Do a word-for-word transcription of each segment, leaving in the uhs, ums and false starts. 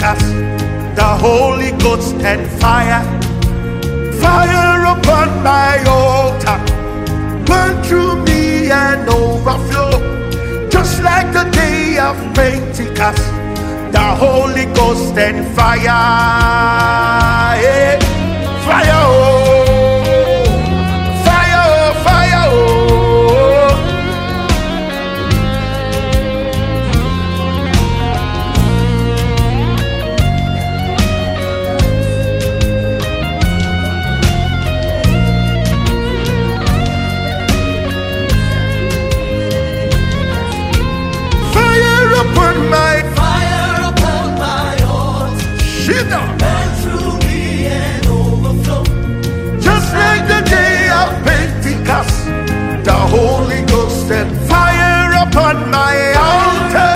Pentecost, the Holy Ghost and fire, fire upon my altar, burn through me and overflow, just like the day of Pentecost, the Holy Ghost and fire, yeah. Fire, oh, fire, oh, fire, oh. Upon my fire upon my altar, burn through me and overflow, just like the day of Pentecost, the Holy Ghost and fire upon my altar,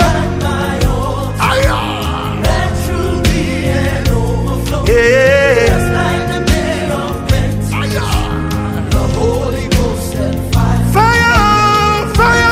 burn through me and overflow, yeah. Just like the day of Pentecost, the Holy Ghost and fire, Fire, fire,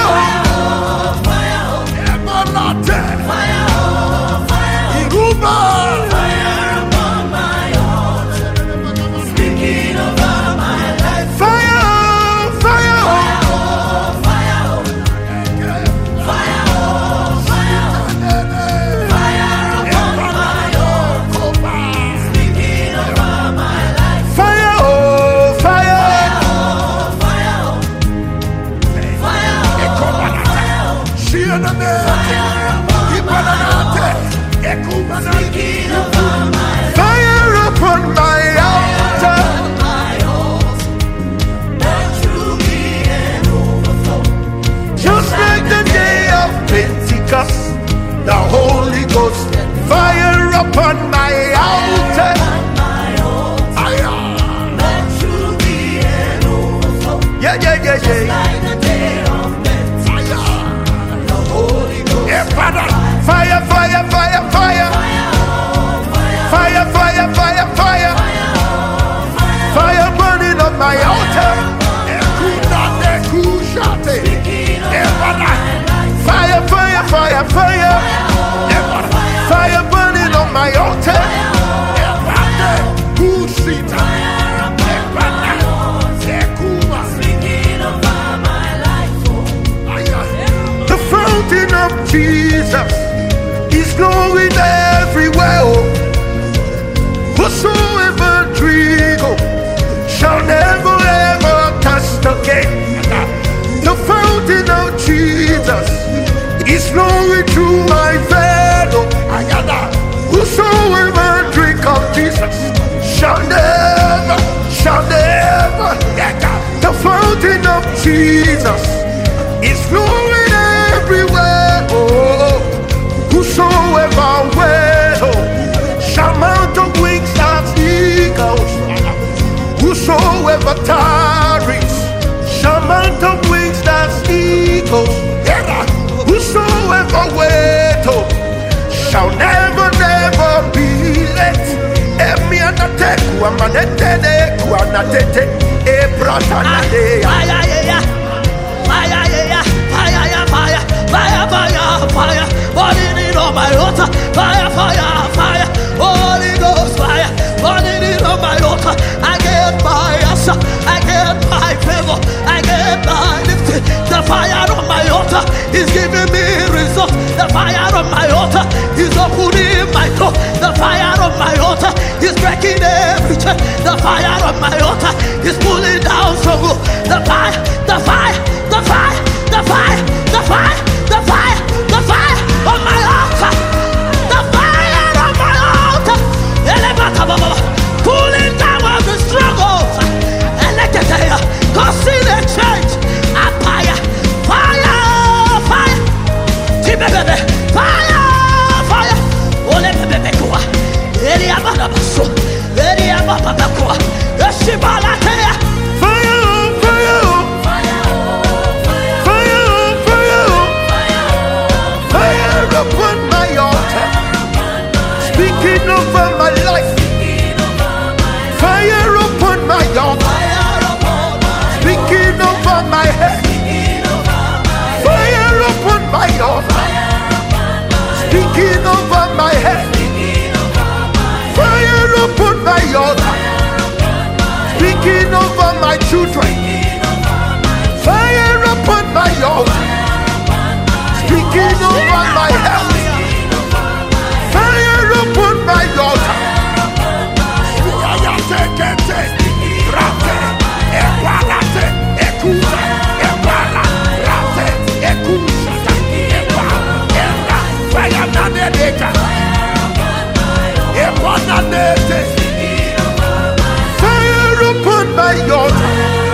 the Holy Ghost, fire upon my altar. Burn through me and overflow. Yeah, yeah, yeah, Just like the day of Pentecost, the Holy Ghost. Yeah, Father. Fire, fire, fire, fire. Fire, fire, fire, fire. Fire burning on my altar. Fire, fire, fire, fire. Fire burning on my altar. The fountain of Jesus is flowing everywhere. Whosoever drink shall never ever thirst again. The fountain of Jesus is flowing through my veins. Whosoever drink of Jesus shall never, shall never. The fountain of Jesus is flowing everywhere. Oh, whosoever will shall mount on wings as eagles. Whosoever tarries shall mount on wings as eagles. Whosoever wait shall never, never be late. Emi anate kuamanete kuanatete e bratanade. Fire, yeah, fire, yeah, fire, yeah, fire, fire, fire, fire, burning it on my altar. Fire, fire, fire, Holy Ghost fire, burning it on my altar. I get my answer, I get my favor, I get my lifting. The fire on my altar is giving me results. The fire on my altar is opening my door. The fire on my altar is breaking every chain. The fire on my altar is pulling down strongholds. The fire, the fire, the fire, the fire, the fire, the fire, the fire on my altar. The fire on my altar. Pulling down every stronghold. Elected, causing a change. A fire, fire, fire. Fire, fire. Ole bebe kwa. Eri abana baso. Eri ababa kwa. Eshibala te. Fire, fire, fire, fire, fire, fire upon my altar. Speaking over my life. Fire upon my altar. Speaking over my head. Fire upon my altar. Speaking over my head. children. Fire upon my altar. Speaking over my health. Fire upon my altar. Fire upon my altar.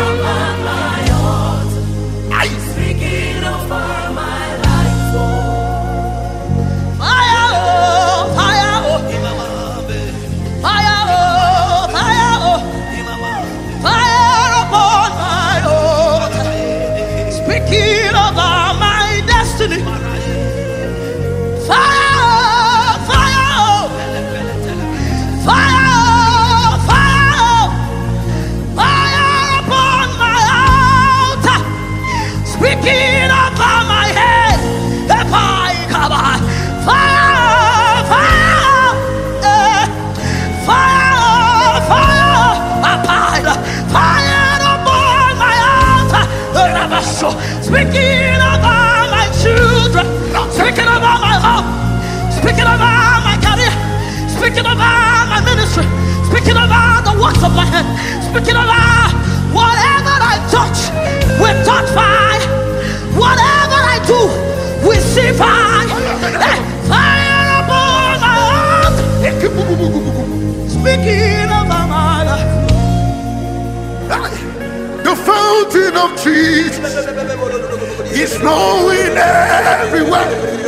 Speaking over my life. Fire, oh, fire, oh, fire, oh, fire, oh, fire upon my altar. Speaking over my destiny. Fire, fire, fire, fire, fire upon my altar. Speaking over my head, if I come on, fire, fire, eh, fire, fire, fire, fire upon my altar. Speaking over my children, speaking over my home, speaking over my career, speaking over my ministry, speaking over the works of my hand, speaking over whatever I touch, we touch fire. Whatever I do, we see fire. Hey, fire upon my heart. Speaking over my life. The fountain of Jesus is flowing everywhere.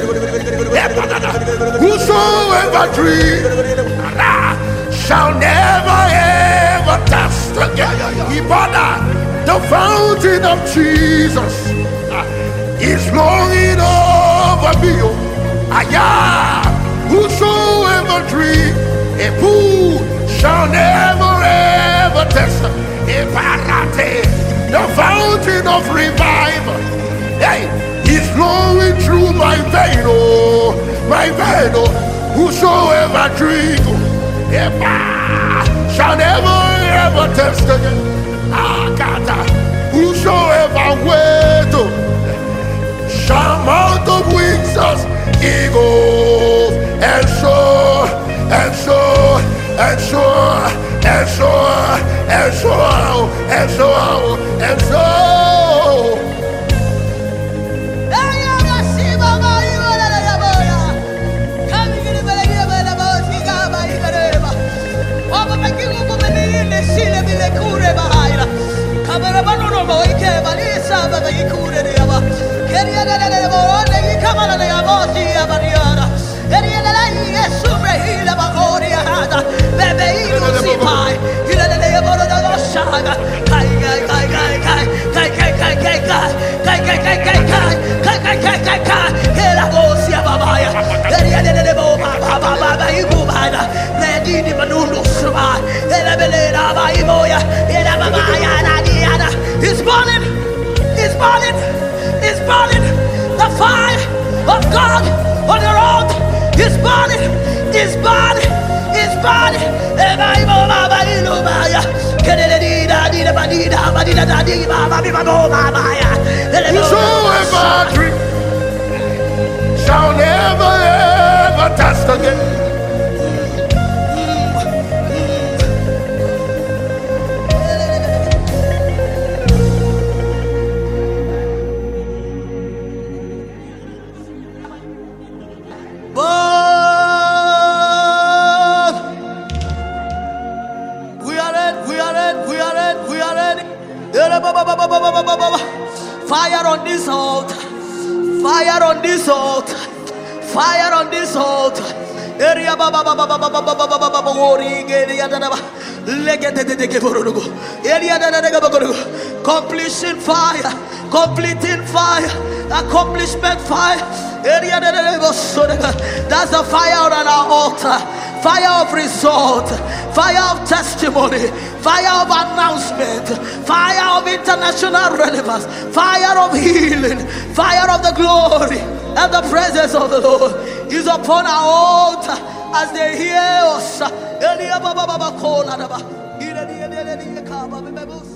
Whosoever dreams shall never ever thirst again. The fountain of Jesus is flowing over me. Aya, whosoever drink a pool shall never ever test. A parate, the fountain of revival, hey, is flowing through my vein, oh, my vein, oh. Whosoever drink a bar shall never ever test again. Ah, God, whosoever wait, oh, shall mount up wings as eagles, and soar, and soar, and soar, and soar, and soar, and soar, and soar. It's burning, it's burning, it's burning. The fire of God on the road is burning, is burning, is burning. Whosoever drink shall never ever thirst again. Fire on this altar, fire on this altar, fire on this altar. Area baba baba baba baba baba baba wori area da baba legete de de borugo area da da borugo completion fire, completing fire, accomplishment fire. Area da da borugo. That's the fire on our altar. Fire of result, fire of testimony, fire of announcement, fire of international relevance, fire of healing, fire of the glory and the presence of the Lord is upon our altar as they hear us.